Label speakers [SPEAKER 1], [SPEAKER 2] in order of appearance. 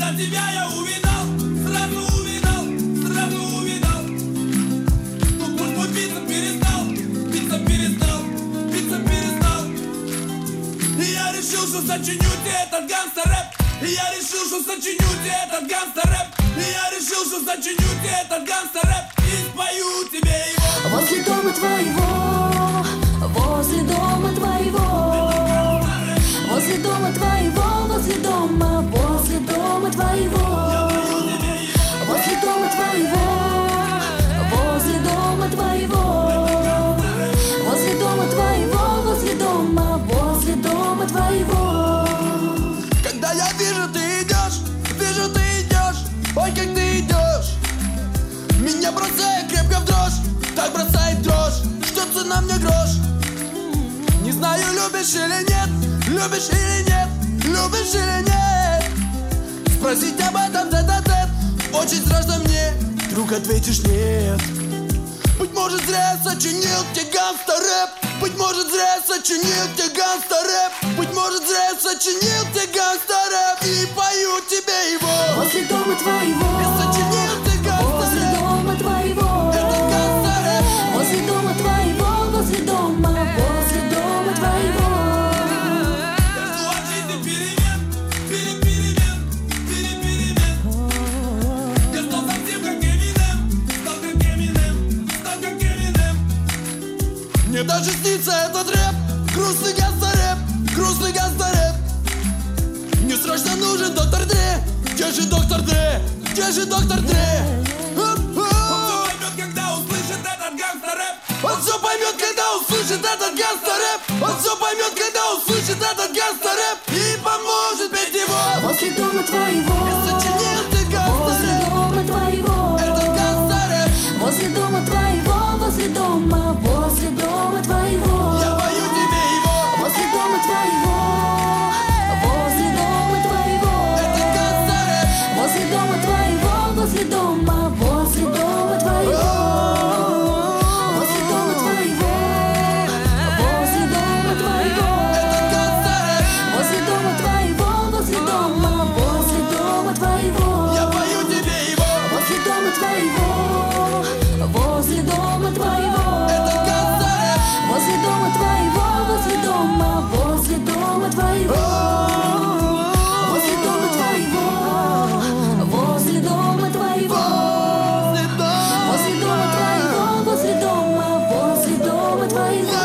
[SPEAKER 1] Когда тебя я увидал, сразу увидал. Тут мой биться перестал. И я решил, что сочиню тебе этот гангстер-рэп. И я решил, что сочиню тебе этот гангстер-рэп. И я решил, что сочиню тебе этот гангстер-рэп. И спою тебе его.
[SPEAKER 2] Возле дома твоего, возле дома твоего, возле дома твоего, возле дома твоего, возле дома твоего, возле дома твоего, возле дома твоего, возле дома твоего.
[SPEAKER 1] Когда я вижу, ты идешь, ой, как ты идешь. Меня бросает крепко в дрожь, так бросает дрожь, что цена мне грош. Не знаю, любишь или нет, любишь или нет. Спросить об этом тет-а-тет очень страшно мне, вдруг ответишь нет. Быть может, зря я сочинил тебе гангстер-рэп. Быть может, зря я сочинил тебе гангстер-рэп. Быть может, зря я сочинил тебе гангстер-рэп. И пою тебе его.
[SPEAKER 2] Возле дома твоего,
[SPEAKER 1] Я сочинил тебе
[SPEAKER 2] возле
[SPEAKER 1] гангстер-рэп.
[SPEAKER 2] дома твоего,
[SPEAKER 1] Это гангстер-рэп.
[SPEAKER 2] возле дома твоего, возле дома твоего.
[SPEAKER 1] Я жду от жизни перемен. Я стал совсем как Эминем. Стал как Эминем. Мне даже снится этот рэп. Грустный гангстер-рэп. Мне срочно нужен доктор Дре. Где же доктор Дре? Он все поймет, когда услышит этот гангстер-рэп. Он все поймет, когда услышит этот гангстер-рэп. И поможет петь его.
[SPEAKER 2] Возле дома твоего,
[SPEAKER 1] Сочинил ты
[SPEAKER 2] возле
[SPEAKER 1] гангстер-рэп.
[SPEAKER 2] дома твоего,
[SPEAKER 1] Это гангстер-рэп.
[SPEAKER 2] возле дома твоего, возле дома твоего.
[SPEAKER 1] Я пою тебе его.
[SPEAKER 2] Возле дома твоего, возле дома твоего,
[SPEAKER 1] Это гангстер-рэп.
[SPEAKER 2] возле дома твоего, возле дома твоего, возле дома твоего, возле дома твоего,
[SPEAKER 1] Это гангстер-рэп.
[SPEAKER 2] возле дома твоего, возле дома твоего.
[SPEAKER 1] Я пою тебе его.
[SPEAKER 2] Возле дома твоего, возле дома твоего,
[SPEAKER 1] Это гангстер-рэп.
[SPEAKER 2] возле дома твоего, возле дома твоего, возле дома твоего, возле дома твоего, возле дома твоего, возле дома твоего.